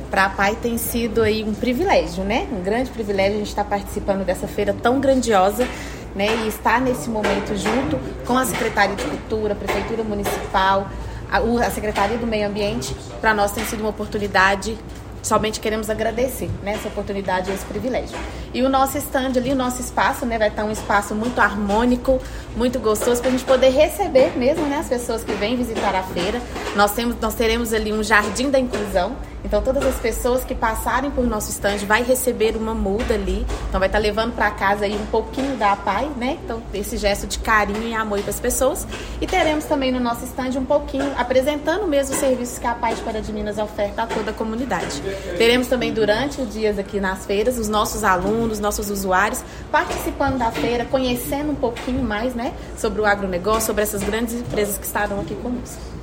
Para a PAI tem sido aí um privilégio, né? Um grande privilégio a gente estar participando dessa feira tão grandiosa, né? E estar nesse momento junto com a Secretaria de Cultura, a Prefeitura Municipal, a Secretaria do Meio Ambiente. Para nós tem sido uma oportunidade. Somente queremos agradecer, né, essa oportunidade e esse privilégio. E o nosso stand ali, o nosso espaço, né, vai estar um espaço muito harmônico, muito gostoso, para a gente poder receber mesmo, né, as pessoas que vêm visitar a feira. Nós teremos ali um jardim da inclusão, então todas as pessoas que passarem por nosso stand vai receber uma muda ali, então vai estar levando para casa aí um pouquinho da PAI, né, então esse gesto de carinho e amor para as pessoas. E teremos também no nosso stand um pouquinho, apresentando mesmo os serviços que a PAI de Pará de Minas oferta a toda a comunidade. Teremos também durante os dias aqui nas feiras os nossos alunos, nossos usuários participando da feira, conhecendo um pouquinho mais, né, sobre o agronegócio, sobre essas grandes empresas que estarão aqui conosco.